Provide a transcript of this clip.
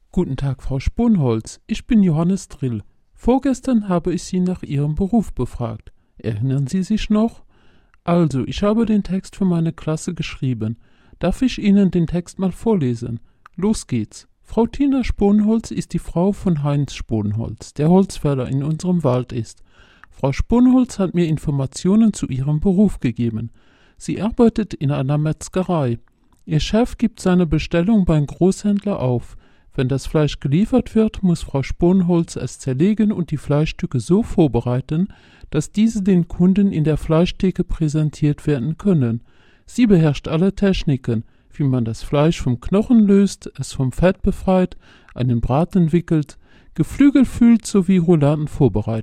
Guten Tag, Frau Sponholz. Ich bin Johannes Drill. Vorgestern habe ich Sie nach Ihrem Beruf befragt. Erinnern Sie sich noch? Also, ich habe den Text für meine Klasse geschrieben. Darf ich Ihnen den Text mal vorlesen? Los geht's. Frau Tina Sponholz ist die Frau von Heinz Sponholz, der Holzfäller in unserem Wald ist. Frau Sponholz hat mir Informationen zu ihrem Beruf gegeben. Sie arbeitet in einer Metzgerei. Ihr Chef gibt seine Bestellung beim Großhändler auf. Wenn das Fleisch geliefert wird, muss Frau Sponholz es zerlegen und die Fleischstücke so vorbereiten, dass diese den Kunden in der Fleischtheke präsentiert werden können. Sie beherrscht alle Techniken, wie man das Fleisch vom Knochen löst, es vom Fett befreit, einen Braten wickelt, Geflügel fühlt sowie Rouladen vorbereitet.